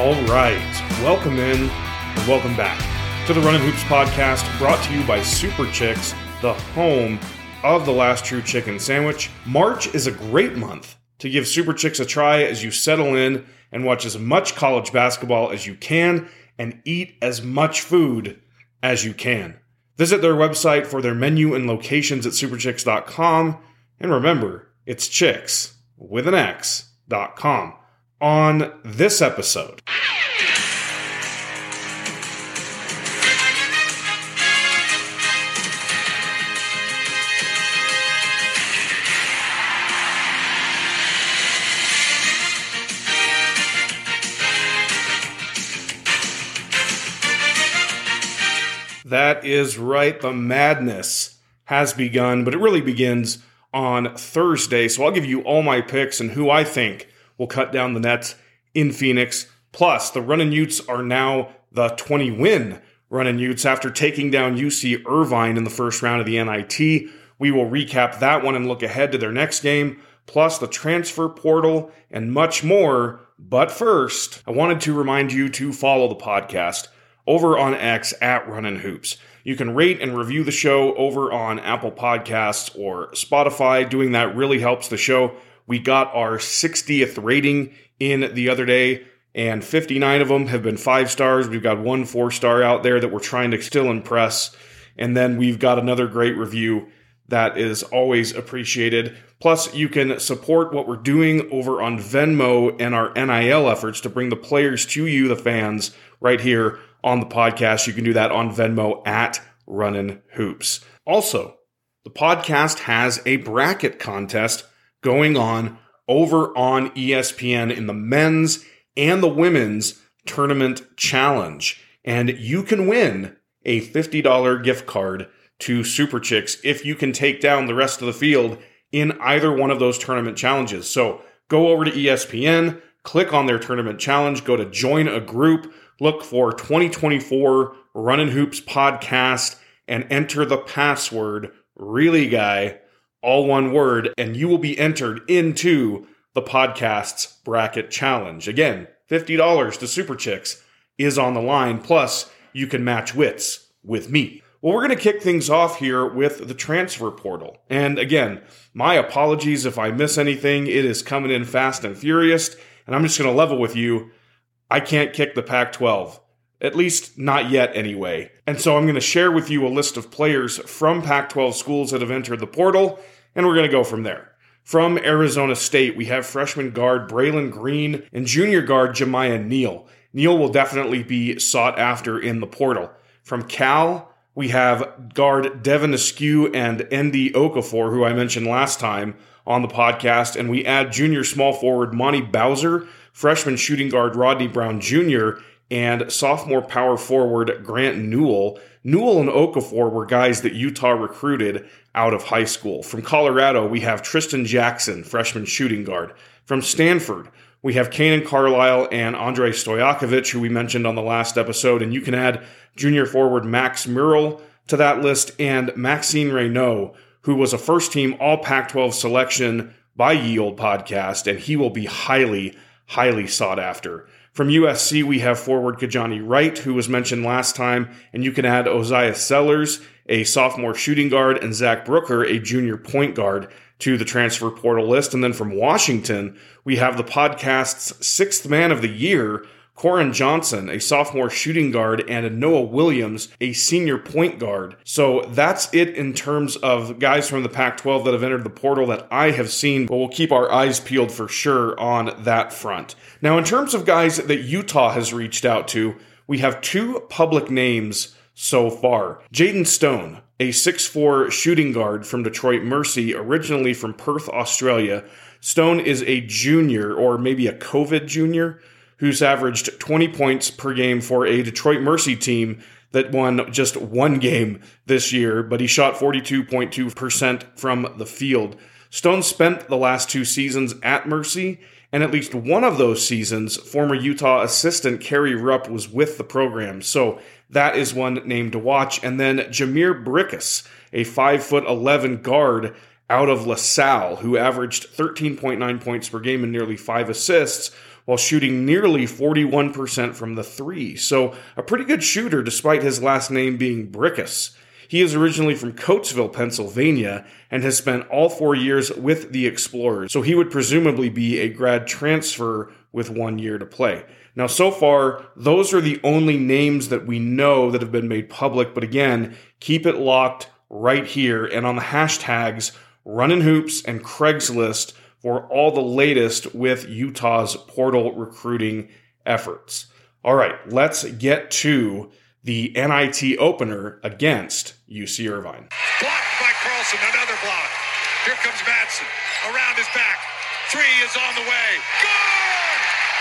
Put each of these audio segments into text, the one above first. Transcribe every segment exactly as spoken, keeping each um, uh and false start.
All right, welcome in and welcome back to the Runnin' Hoops podcast, brought to you by Super Chicks, the home of the last true chicken sandwich. March is a great month to give Super Chicks a try as you settle in and watch as much college basketball as you can and eat as much food as you can. Visit their website for their menu and locations at super chicks dot com, and remember, it's chicks with an X dot com. On this episode, that is right, the madness has begun, but it really begins on Thursday. So I'll give you all my picks and who I think will cut down the nets in Phoenix. Plus, the Runnin' Utes are now the twenty-win Runnin' Utes after taking down U C Irvine in the first round of the N I T. We will recap that one and look ahead to their next game, plus the transfer portal and much more. But first, I wanted to remind you to follow the podcast over on X at Runnin' Hoops. You can rate and review the show over on Apple Podcasts or Spotify. Doing that really helps the show. We got our sixtieth rating in the other day, and fifty-nine of them have been five stars. We've got one four-star out there that we're trying to still impress. And then we've got another great review that is always appreciated. Plus, you can support what we're doing over on Venmo and our N I L efforts to bring the players to you, the fans, right here on the podcast. You can do that on Venmo at Runnin' Hoops. Also, the podcast has a bracket contest going on over on E S P N in the men's and the women's tournament challenge. And you can win a fifty dollars gift card to Super Chicks if you can take down the rest of the field in either one of those tournament challenges. So go over to E S P N, click on their tournament challenge, go to join a group, look for twenty twenty-four Runnin' Hoops podcast, and enter the password, really guy, all one word, and you will be entered into the podcast's bracket challenge. Again, fifty dollars to Super Chicks is on the line, plus you can match wits with me. Well, we're going to kick things off here with the transfer portal. And again, my apologies if I miss anything. It is coming in fast and furious, and I'm just going to level with you. I can't kick the Pac twelve. At least not yet anyway. And so I'm going to share with you a list of players from Pac twelve schools that have entered the portal, and we're going to go from there. From Arizona State, we have freshman guard Braylon Green and junior guard Jemiah Neal. Neal will definitely be sought after in the portal. From Cal, we have guard Devin Askew and Ndidi Okafor, who I mentioned last time on the podcast, and we add junior small forward Monty Bowser, freshman shooting guard Rodney Brown Junior, and sophomore power forward Grant Newell. Newell and Okafor were guys that Utah recruited out of high school. From Colorado, we have Tristan Jackson, freshman shooting guard. From Stanford, we have Kanan Carlisle and Andrei Stojakovic, who we mentioned on the last episode, and you can add junior forward Max Murrell to that list, and Maxine Reynaud, who was a first-team All Pac twelve selection by Ye Olde Podcast, and he will be highly, highly sought after. From U S C, we have forward Kajani Wright, who was mentioned last time, and you can add Ozias Sellers, a sophomore shooting guard, and Zach Brooker, a junior point guard, to the transfer portal list. And then from Washington, we have the podcast's sixth man of the year, Corin Johnson, a sophomore shooting guard, and Noah Williams, a senior point guard. So that's it in terms of guys from the Pac twelve that have entered the portal that I have seen, but we'll keep our eyes peeled for sure on that front. Now, in terms of guys that Utah has reached out to, we have two public names so far. Jaden Stone, a six foot four shooting guard from Detroit Mercy, originally from Perth, Australia. Stone is a junior, or maybe a COVID junior, who's averaged twenty points per game for a Detroit Mercy team that won just one game this year, but he shot forty-two point two percent from the field. Stone spent the last two seasons at Mercy, and at least one of those seasons, former Utah assistant Kerry Rupp was with the program. So that is one name to watch. And then Jameer Brickus, a five foot eleven guard out of LaSalle, who averaged thirteen point nine points per game and nearly five assists, while shooting nearly forty-one percent from the three. So a pretty good shooter despite his last name being Brickus. He is originally from Coatesville, Pennsylvania, and has spent all four years with the Explorers, so he would presumably be a grad transfer with one year to play. Now, so far, those are the only names that we know that have been made public, but again, keep it locked right here and on the hashtags Runnin' Hoops and Craigslist for all the latest with Utah's portal recruiting efforts. All right, let's get to the N I T opener against U C Irvine. Blocked by Carlson, another block. Here comes Madsen, around his back. Three is on the way. Good!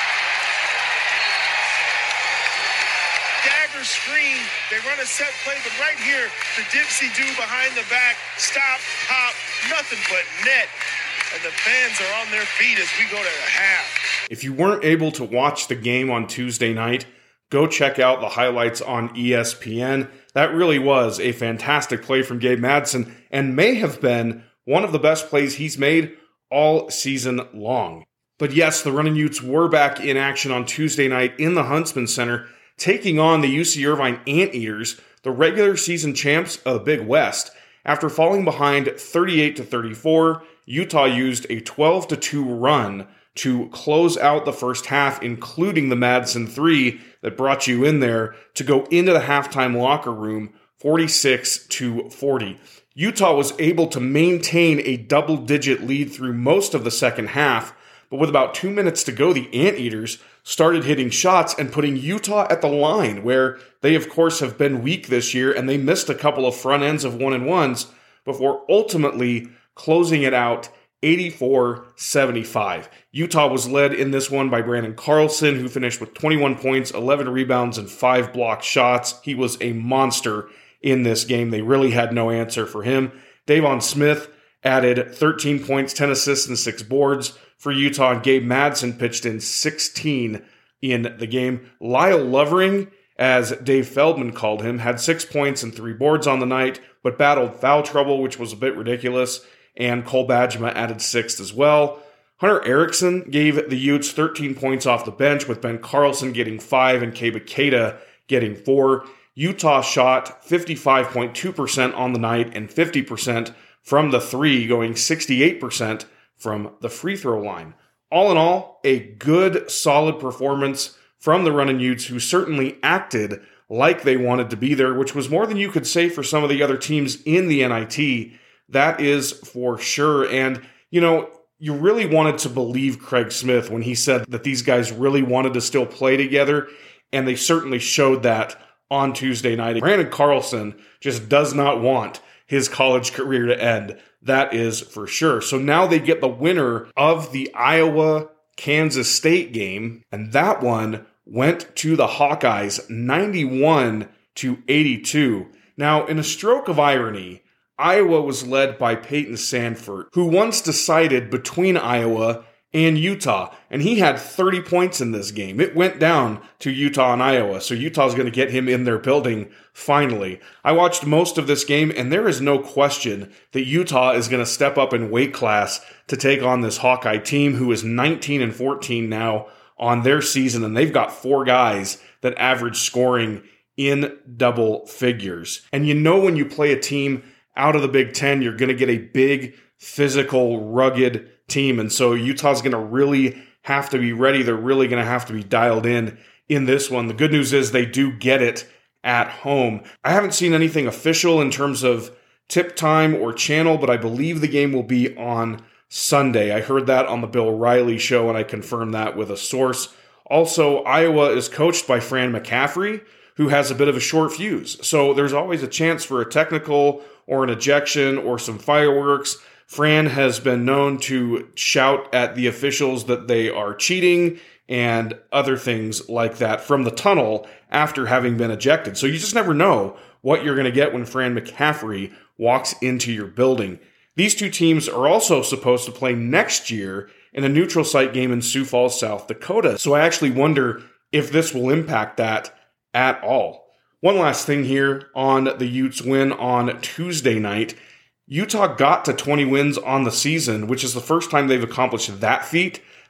Dagger screen. They run a set play, but right here, the Dipsy do behind the back. Stop, hop, nothing but net. And the fans are on their feet as we go to the half. If you weren't able to watch the game on Tuesday night, go check out the highlights on E S P N. That really was a fantastic play from Gabe Madsen and may have been one of the best plays he's made all season long. But yes, the Runnin' Utes were back in action on Tuesday night in the Huntsman Center, taking on the U C Irvine Anteaters, the regular season champs of the Big West. After falling behind thirty-eight to thirty-four, Utah used a twelve to two run to close out the first half, including the Madsen three that brought you in there to go into the halftime locker room forty-six to forty. Utah was able to maintain a double-digit lead through most of the second half, but with about two minutes to go, the Anteaters started hitting shots and putting Utah at the line, where they, of course, have been weak this year, and they missed a couple of front ends of one-and-ones before ultimately closing it out eighty-four seventy-five. Utah was led in this one by Brandon Carlson, who finished with twenty-one points, eleven rebounds, and five blocked shots. He was a monster in this game. They really had no answer for him. Davon Smith added thirteen points, ten assists, and six boards for Utah, and Gabe Madsen pitched in sixteen in the game. Lyle Lovering, as Dave Feldman called him, had six points and three boards on the night, but battled foul trouble, which was a bit ridiculous, and Cole Bajema added sixth as well. Hunter Erickson gave the Utes thirteen points off the bench, with Ben Carlson getting five and Keba Keita getting four. Utah shot fifty-five point two percent on the night and fifty percent from the three, going sixty-eight percent from the free throw line. All in all, a good, solid performance from the Runnin' Utes, who certainly acted like they wanted to be there, which was more than you could say for some of the other teams in the N I T. That is for sure. And, you know, you really wanted to believe Craig Smith when he said that these guys really wanted to still play together, and they certainly showed that on Tuesday night. Brandon Carlson just does not want his college career to end. That is for sure. So now they get the winner of the Iowa-Kansas State game, and that one went to the Hawkeyes ninety-one to eighty-two. Now, in a stroke of irony, Iowa was led by Peyton Sandfort, who once decided between Iowa and Utah, and he had thirty points in this game. It went down to Utah and Iowa, so Utah's going to get him in their building finally. I watched most of this game, and there is no question that Utah is going to step up in weight class to take on this Hawkeye team, who is nineteen and fourteen now on their season, and they've got four guys that average scoring in double figures. And you know when you play a team out of the Big Ten, you're going to get a big, physical, rugged team. And so Utah's going to really have to be ready. They're really going to have to be dialed in in this one. The good news is they do get it at home. I haven't seen anything official in terms of tip time or channel, but I believe the game will be on Sunday. I heard that on the Bill Riley show, and I confirmed that with a source. Also, Iowa is coached by Fran McCaffrey, who has a bit of a short fuse. So there's always a chance for a technical or an ejection or some fireworks. Fran has been known to shout at the officials that they are cheating and other things like that from the tunnel after having been ejected. So you just never know what you're going to get when Fran McCaffrey walks into your building. These two teams are also supposed to play next year in a neutral site game in Sioux Falls, South Dakota. So I actually wonder if this will impact that at all. One last thing here on the Utes win on Tuesday night. Utah got to twenty wins on the season, which is the first time they've accomplished that feat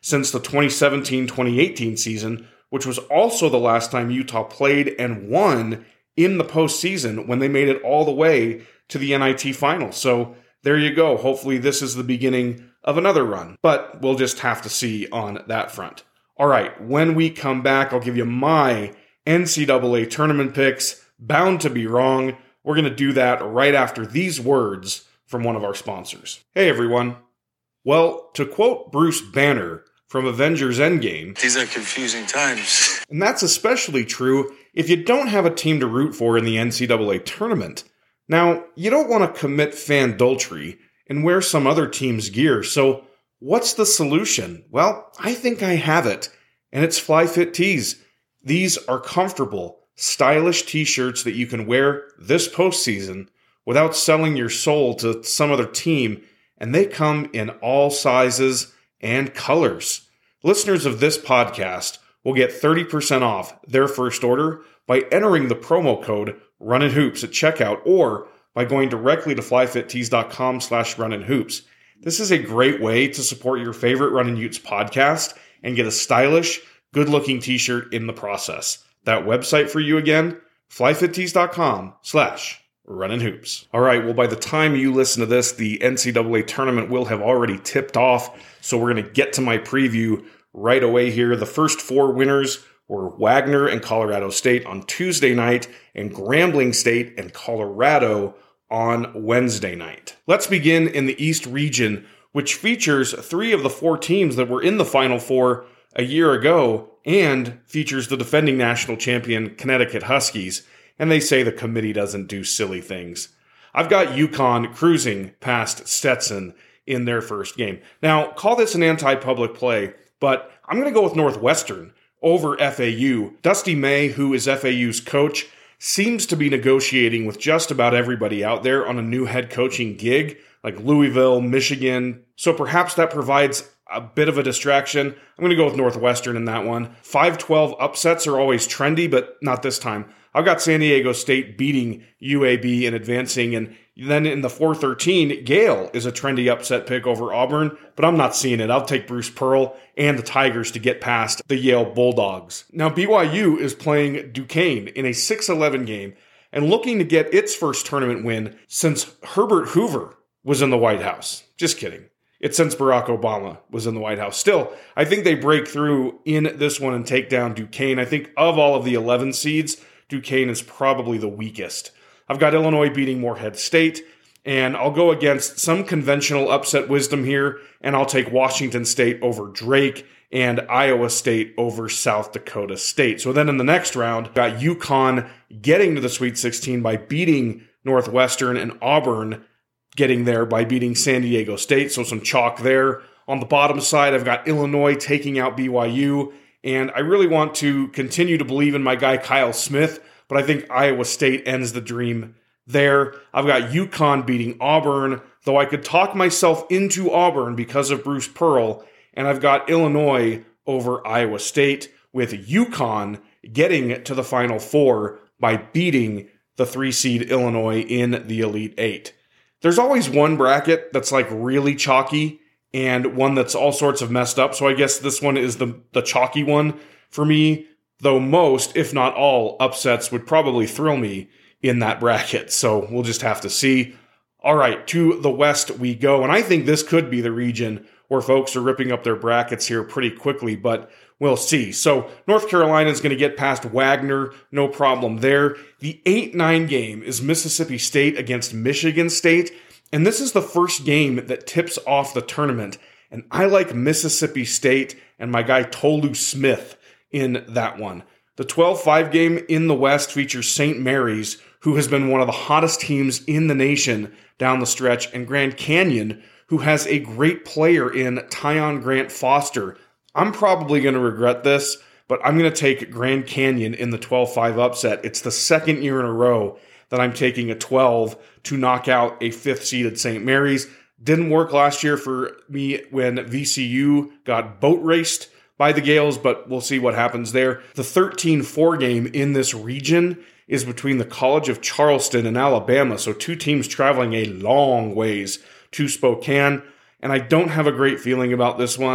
since the twenty seventeen twenty eighteen season, which was also the last time Utah played and won in the postseason when they made it all the way to the N I T Finals. So there you go. Hopefully this is the beginning of another run, but we'll just have to see on that front. All right, when we come back, I'll give you my N C double A tournament picks. Bound to be wrong. We're going to do that right after these words from one of our sponsors. Hey everyone. Well, to quote Bruce Banner from Avengers Endgame, these are confusing times. And that's especially true if you don't have a team to root for in the N C double A tournament. Now, you don't want to commit fandultery and wear some other team's gear, so what's the solution? Well, I think I have it, and it's FlyFit Tees. These are comfortable, stylish t-shirts that you can wear this postseason without selling your soul to some other team, and they come in all sizes and colors. Listeners of this podcast will get thirty percent off their first order by entering the promo code RUNNINHOOPS at checkout or by going directly to flyfittees.com slash runninhoops. This is a great way to support your favorite Runnin' Utes podcast and get a stylish, good-looking t-shirt in the process. That website for you again, flyfittees.com slash runninhoops. All right, well, by the time you listen to this, the N C double A tournament will have already tipped off, so we're going to get to my preview right away here. The first four winners were Wagner and Colorado State on Tuesday night and Grambling State and Colorado on Wednesday night. Let's begin in the East region, which features three of the four teams that were in the Final Four a year ago and features the defending national champion Connecticut Huskies, and they say the committee doesn't do silly things. I've got UConn cruising past Stetson in their first game. Now, call this an anti-public play, but I'm going to go with Northwestern over F A U. Dusty May, who is F A U's coach, seems to be negotiating with just about everybody out there on a new head coaching gig, like Louisville, Michigan. So perhaps that provides a bit of a distraction. I'm going to go with Northwestern in that one. five twelve upsets are always trendy, but not this time. I've got San Diego State beating U A B and advancing, and then in the four thirteen, Yale is a trendy upset pick over Auburn, but I'm not seeing it. I'll take Bruce Pearl and the Tigers to get past the Yale Bulldogs. Now, B Y U is playing Duquesne in a six eleven game and looking to get its first tournament win since Herbert Hoover was in the White House. Just kidding. It's since Barack Obama was in the White House. Still, I think they break through in this one and take down Duquesne. I think of all of the eleven seeds, Duquesne is probably the weakest. I've got Illinois beating Morehead State, and I'll go against some conventional upset wisdom here, and I'll take Washington State over Drake and Iowa State over South Dakota State. So then in the next round, I've got UConn getting to the Sweet sixteen by beating Northwestern, and Auburn getting there by beating San Diego State, so some chalk there. On the bottom side, I've got Illinois taking out B Y U, and I really want to continue to believe in my guy Kyle Smith, but I think Iowa State ends the dream there. I've got UConn beating Auburn, though I could talk myself into Auburn because of Bruce Pearl, and I've got Illinois over Iowa State, with UConn getting to the Final Four by beating the three-seed Illinois in the Elite Eight. There's always one bracket that's like really chalky and one that's all sorts of messed up. So I guess this one is the, the chalky one for me, though most, if not all, upsets would probably thrill me in that bracket. So we'll just have to see. All right, to the West we go. And I think this could be the region where folks are ripping up their brackets here pretty quickly, but we'll see. So North Carolina is going to get past Wagner, no problem there. The eight nine game is Mississippi State against Michigan State, and this is the first game that tips off the tournament, and I like Mississippi State and my guy Tolu Smith in that one. The twelve five game in the West features Saint Mary's, who has been one of the hottest teams in the nation down the stretch, and Grand Canyon, who has a great player in Tyon Grant Foster. I'm probably going to regret this, but I'm going to take Grand Canyon in the twelve five upset. It's the second year in a row that I'm taking a twelve to knock out a fifth-seeded Saint Mary's. Didn't work last year for me when V C U got boat raced by the Gales, but we'll see what happens there. The thirteen four game in this region is between the College of Charleston and Alabama, so two teams traveling a long ways to Spokane, and I don't have a great feeling about this one.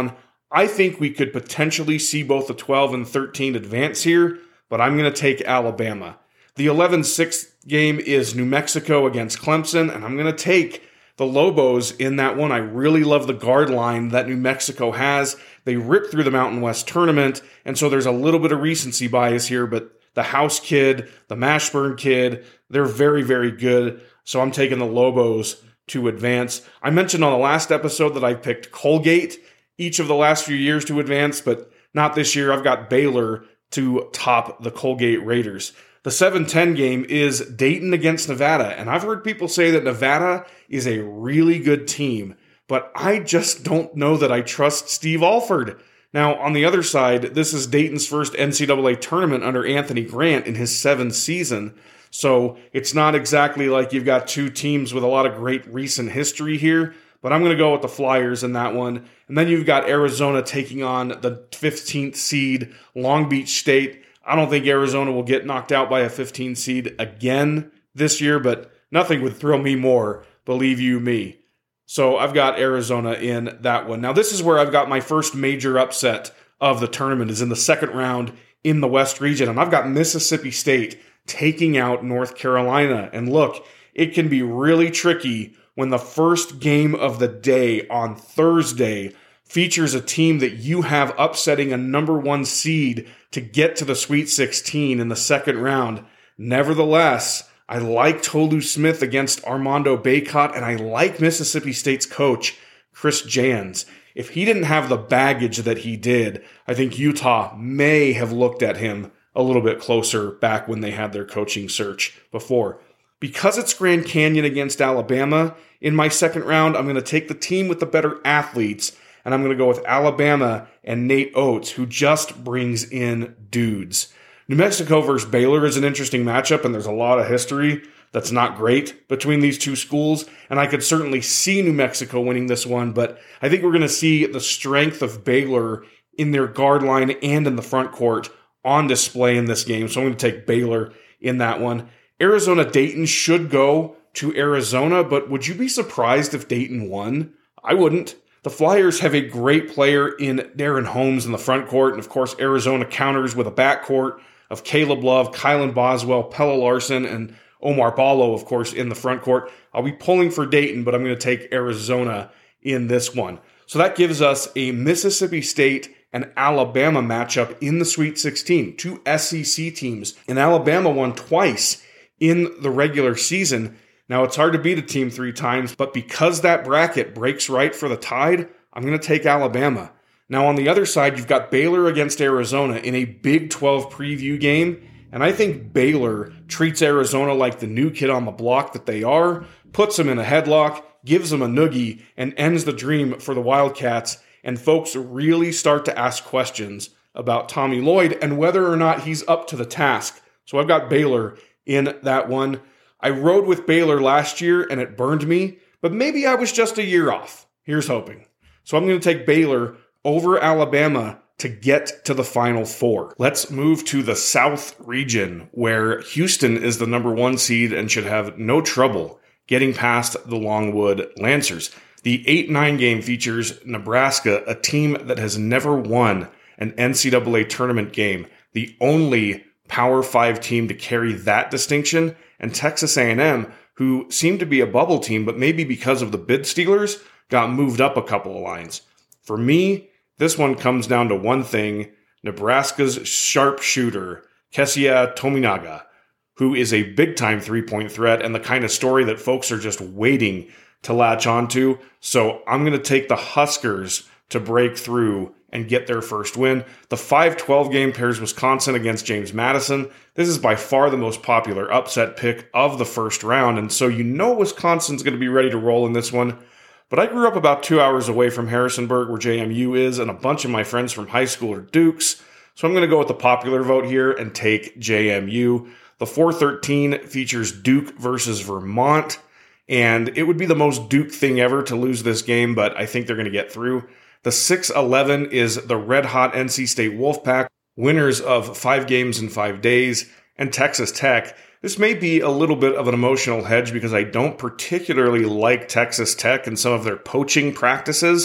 I think we could potentially see both the twelve and thirteen advance here, but I'm going to take Alabama. The eleven six game is New Mexico against Clemson, and I'm going to take the Lobos in that one. I really love the guard line that New Mexico has. They ripped through the Mountain West tournament, and so there's a little bit of recency bias here, but the House kid, the Mashburn kid, they're very, very good. So I'm taking the Lobos to advance. I mentioned on the last episode that I picked Colgate each of the last few years to advance, but not this year. I've got Baylor to top the Colgate Raiders. The seven ten game is Dayton against Nevada, and I've heard people say that Nevada is a really good team, but I just don't know that I trust Steve Alford. Now, on the other side, this is Dayton's first N C double A tournament under Anthony Grant in his seventh season, so it's not exactly like you've got two teams with a lot of great recent history here, but I'm going to go with the Flyers in that one. And then you've got Arizona taking on the fifteenth seed Long Beach State. I don't think Arizona will get knocked out by a fifteen seed again this year, but nothing would thrill me more, believe you me. So I've got Arizona in that one. Now this is where I've got my first major upset of the tournament, is in the second round in the West region. And I've got Mississippi State taking out North Carolina. And look, it can be really tricky when the first game of the day on Thursday features a team that you have upsetting a number one seed to get to the Sweet sixteen in the second round. Nevertheless, I like Tolu Smith against Armando Bacot, and I like Mississippi State's coach, Chris Jans. If he didn't have the baggage that he did, I think Utah may have looked at him a little bit closer back when they had their coaching search before. Because it's Grand Canyon against Alabama in my second round, I'm going to take the team with the better athletes, and I'm going to go with Alabama and Nate Oates, who just brings in dudes. New Mexico versus Baylor is an interesting matchup, and there's a lot of history that's not great between these two schools, and I could certainly see New Mexico winning this one, but I think we're going to see the strength of Baylor in their guard line and in the front court on display in this game, so I'm going to take Baylor in that one. Arizona-Dayton should go to Arizona, but would you be surprised if Dayton won? I wouldn't. The Flyers have a great player in Darren Holmes in the front court, and of course Arizona counters with a backcourt of Caleb Love, Kylan Boswell, Pella Larson, and Omar Ballo, of course, in the front court. I'll be pulling for Dayton, but I'm going to take Arizona in this one. So that gives us a Mississippi State and Alabama matchup in the Sweet sixteen. Two S E C teams, and Alabama won twice in the regular season. Now, it's hard to beat a team three times, but because that bracket breaks right for the Tide, I'm going to take Alabama. Now, on the other side, you've got Baylor against Arizona in a Big twelve preview game, and I think Baylor treats Arizona like the new kid on the block that they are, puts them in a headlock, gives them a noogie, and ends the dream for the Wildcats, and folks really start to ask questions about Tommy Lloyd and whether or not he's up to the task. So I've got Baylor in that one. I rode with Baylor last year and it burned me, but maybe I was just a year off. Here's hoping. So I'm going to take Baylor over Alabama to get to the Final Four. Let's move to the South region, where Houston is the number one seed and should have no trouble getting past the Longwood Lancers. The eight nine game features Nebraska, a team that has never won an N C double A tournament game, the only Power five team to carry that distinction, and Texas A and M, who seemed to be a bubble team, but maybe because of the bid stealers, got moved up a couple of lines. For me, this one comes down to one thing: Nebraska's sharpshooter, Kesia Tominaga, who is a big-time three-point threat and the kind of story that folks are just waiting to latch onto. So I'm going to take the Huskers to break through and get their first win. The five twelve game pairs Wisconsin against James Madison. This is by far the most popular upset pick of the first round, and so you know Wisconsin's going to be ready to roll in this one. But I grew up about two hours away from Harrisonburg, where J M U is, and a bunch of my friends from high school are Dukes, so I'm going to go with the popular vote here and take J M U. The four thirteen features Duke versus Vermont, and it would be the most Duke thing ever to lose this game, but I think they're going to get through. The six eleven is the red-hot N C State Wolfpack, winners of five games in five days, and Texas Tech. This may be a little bit of an emotional hedge because I don't particularly like Texas Tech and some of their poaching practices,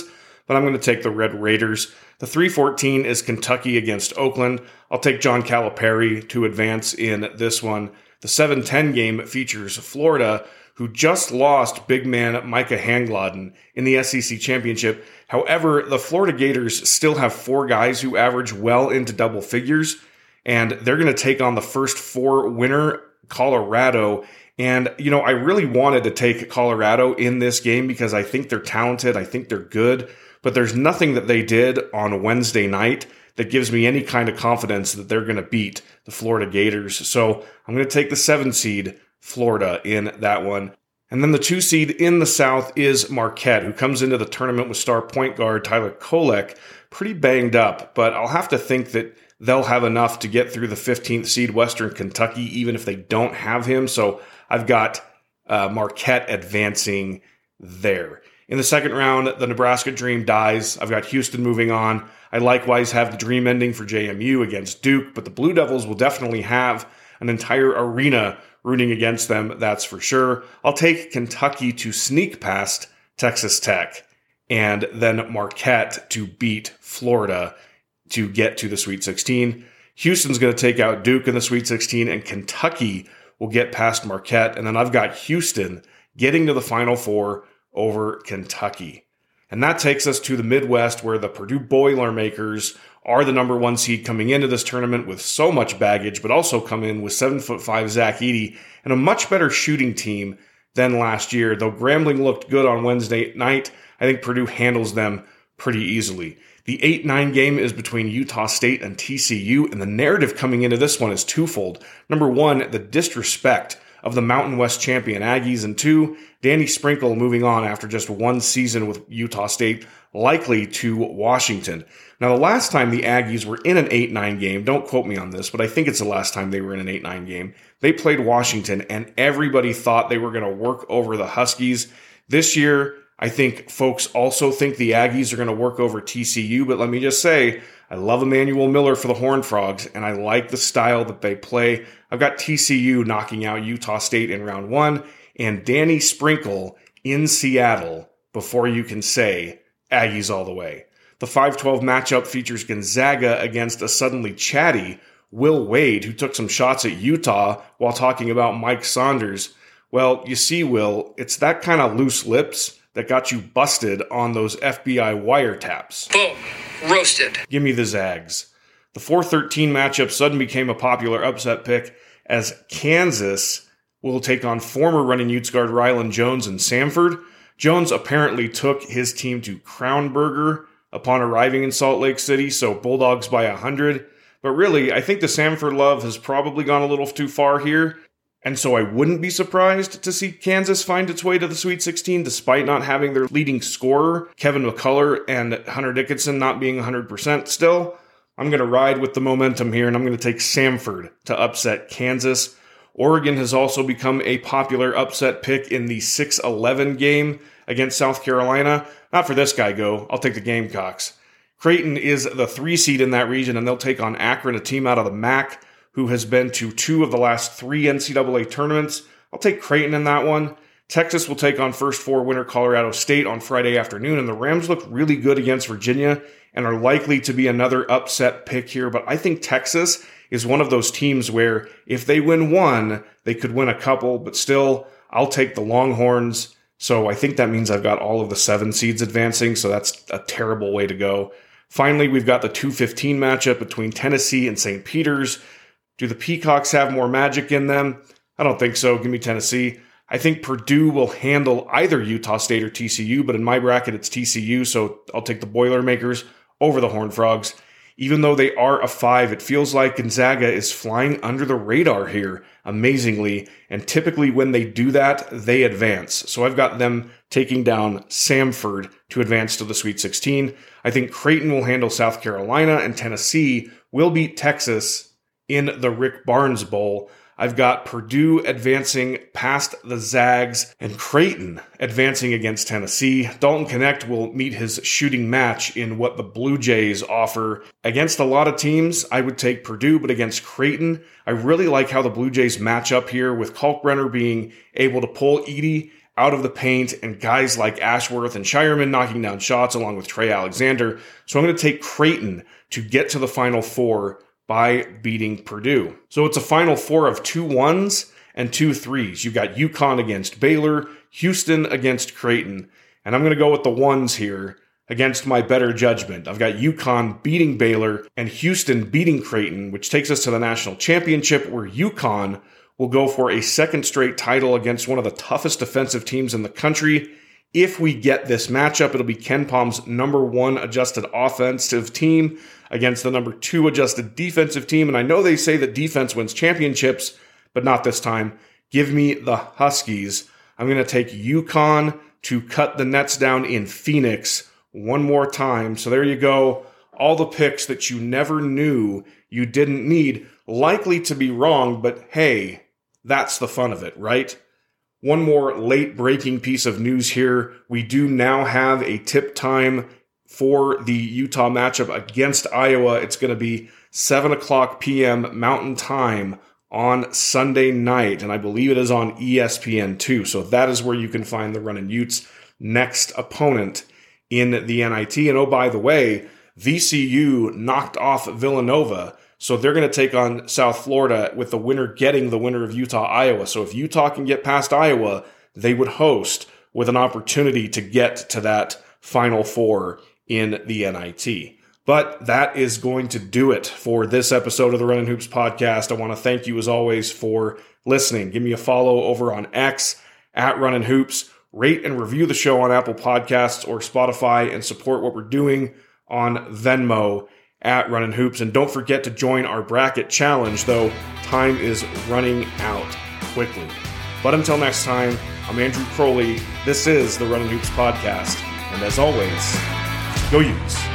but I'm going to take the Red Raiders. The three fourteen is Kentucky against Oakland. I'll take John Calipari to advance in this one. The seven ten game features Florida, who just lost big man Micah Hangladen in the S E C Championship. However, the Florida Gators still have four guys who average well into double figures, and they're going to take on the first four winner, Colorado. And, you know, I really wanted to take Colorado in this game because I think they're talented. I think they're good. But there's nothing that they did on Wednesday night that gives me any kind of confidence that they're going to beat the Florida Gators. So I'm going to take the seven seed, Florida, in that one. And then the two seed in the South is Marquette, who comes into the tournament with star point guard Tyler Kolek pretty banged up. But I'll have to think that they'll have enough to get through the fifteenth seed Western Kentucky, even if they don't have him. So I've got uh, Marquette advancing there. In the second round, the Nebraska dream dies. I've got Houston moving on. I likewise have the dream ending for J M U against Duke, but the Blue Devils will definitely have an entire arena rooting against them, that's for sure. I'll take Kentucky to sneak past Texas Tech, and then Marquette to beat Florida to get to the Sweet sixteen. Houston's going to take out Duke in the Sweet sixteen, and Kentucky will get past Marquette. And then I've got Houston getting to the Final Four over Kentucky. And that takes us to the Midwest, where the Purdue Boilermakers are the number one seed coming into this tournament with so much baggage, but also come in with seven foot five Zach Edey and a much better shooting team than last year. Though Grambling looked good on Wednesday night, I think Purdue handles them pretty easily. The eight nine game is between Utah State and T C U, and the narrative coming into this one is twofold. Number one, the disrespect of the Mountain West champion Aggies, and two, Danny Sprinkle moving on after just one season with Utah State, likely to Washington. Now, the last time the Aggies were in an eight nine game, don't quote me on this, but I think it's the last time they were in an eight nine game, they played Washington, and everybody thought they were going to work over the Huskies. This year, I think folks also think the Aggies are going to work over T C U, but let me just say, I love Emmanuel Miller for the Horned Frogs, and I like the style that they play. I've got T C U knocking out Utah State in round one, and Danny Sprinkle in Seattle before you can say Aggies all the way. The five twelve matchup features Gonzaga against a suddenly chatty Will Wade, who took some shots at Utah while talking about Mike Saunders. Well, you see, Will, it's that kind of loose lips that got you busted on those F B I wiretaps. Boom. Roasted. Give me the Zags. The four thirteen matchup suddenly became a popular upset pick as Kansas will take on former running Utes guard Rylan Jones and Samford. Jones apparently took his team to Crown Burger upon arriving in Salt Lake City, so Bulldogs by one hundred. But really, I think the Samford love has probably gone a little too far here, and so I wouldn't be surprised to see Kansas find its way to the Sweet sixteen despite not having their leading scorer, Kevin McCullough, and Hunter Dickinson not being one hundred percent still. I'm going to ride with the momentum here, and I'm going to take Samford to upset Kansas. Oregon has also become a popular upset pick in the six eleven game against South Carolina. Not for this guy, go. I'll take the Gamecocks. Creighton is the three seed in that region, and they'll take on Akron, a team out of the M A C, who has been to two of the last three N C double A tournaments. I'll take Creighton in that one. Texas will take on first four winner Colorado State on Friday afternoon, and the Rams look really good against Virginia and are likely to be another upset pick here. But I think Texas is one of those teams where if they win one, they could win a couple, but still, I'll take the Longhorns. So I think that means I've got all of the seven seeds advancing, so that's a terrible way to go. Finally, we've got the two fifteen matchup between Tennessee and Saint Peter's. Do the Peacocks have more magic in them? I don't think so. Give me Tennessee. I think Purdue will handle either Utah State or T C U, but in my bracket, it's T C U, so I'll take the Boilermakers over the Horned Frogs. Even though they are a five, it feels like Gonzaga is flying under the radar here, amazingly, and typically when they do that, they advance. So I've got them taking down Samford to advance to the Sweet sixteen. I think Creighton will handle South Carolina, and Tennessee will beat Texas in the Rick Barnes Bowl. I've got Purdue advancing past the Zags and Creighton advancing against Tennessee. Dalton Knecht will meet his shooting match in what the Blue Jays offer. Against a lot of teams, I would take Purdue, but against Creighton, I really like how the Blue Jays match up here with Kalkbrenner being able to pull Edey out of the paint and guys like Ashworth and Shireman knocking down shots along with Trey Alexander. So I'm going to take Creighton to get to the Final Four by beating Purdue. So it's a Final Four of two ones and two threes. You've got UConn against Baylor, Houston against Creighton. And I'm going to go with the ones here against my better judgment. I've got UConn beating Baylor and Houston beating Creighton, which takes us to the national championship where UConn will go for a second straight title against one of the toughest defensive teams in the country. If we get this matchup, it'll be KenPom's number one adjusted offensive team against the number two adjusted defensive team. And I know they say that defense wins championships, but not this time. Give me the Huskies. I'm going to take UConn to cut the Nets down in Phoenix one more time. So there you go. All the picks that you never knew you didn't need. Likely to be wrong, but hey, that's the fun of it, right? One more late breaking piece of news here. We do now have a tip time for the Utah matchup against Iowa. It's going to be seven o'clock p.m. Mountain Time on Sunday night, and I believe it is on E S P N two. So that is where you can find the Runnin' Utes' next opponent in the N I T. And oh, by the way, V C U knocked off Villanova, so they're going to take on South Florida with the winner getting the winner of Utah-Iowa. So if Utah can get past Iowa, they would host with an opportunity to get to that Final Four in the N I T. But that is going to do it for this episode of the Runnin' Hoops podcast. I want to thank you as always for listening. Give me a follow over on X at Runnin' Hoops. Rate and review the show on Apple Podcasts or Spotify, and support what we're doing on Venmo at Runnin' Hoops. And don't forget to join our bracket challenge, though time is running out quickly. But until next time, I'm Andrew Crowley. This is the Runnin' Hoops podcast. And as always, go Utes.